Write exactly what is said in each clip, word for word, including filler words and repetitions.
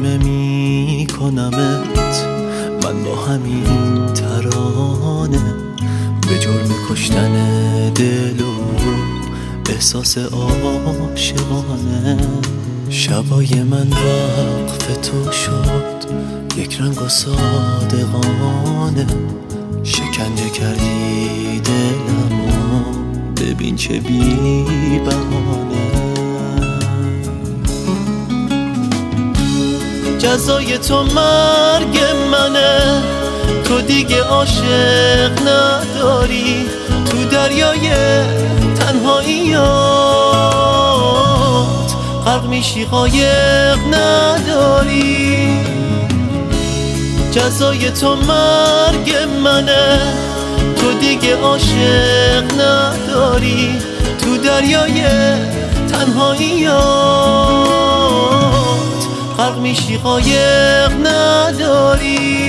دیوونه می کنمت من با همین ترانه، به جرم کشتن دل و احساس عاشقانه. شبای من وقف تو شد یک رنگ و صادقانه، شکنجه کردی دلمو ببین چه بی بهانه. جزای تو مرگ منه، تو دیگه عاشق نداری، تو دریای تنهاییات غرق میشی قایق نداری. جزای تو مرگ منه، تو دیگه عاشق نداری، تو دریای تنهاییات غرق میشی قایق نداری.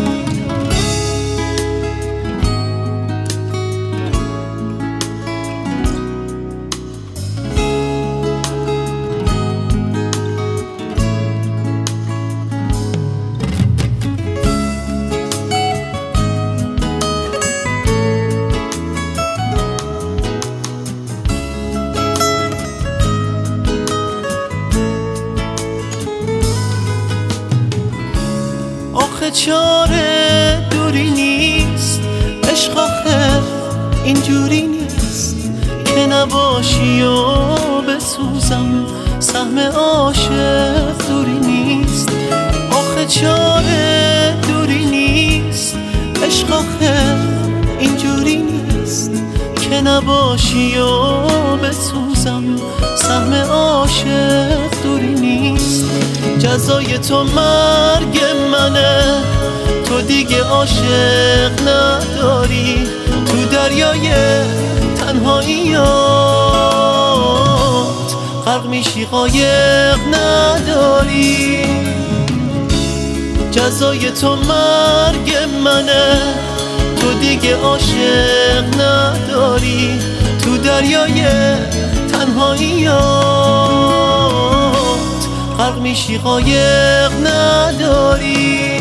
آخه چاره دوری نیست، عشق آخه اینجوری نیست که نباشی و بسوزم، سهم عاشق دوری نیست. آخه چاره دوری نیست، عشق آخه اینجوری نیست که نباشی و بسوزم، سهم عاشق دوری نیست. جزای تو مرگ منه، تو دیگه عاشق نداری، تو دریای تنهاییات غرق میشی قایق نداری. جزای تو مرگ منه، تو دیگه عاشق نداری، تو دریای تنهاییات غرق میشی قایق نداری.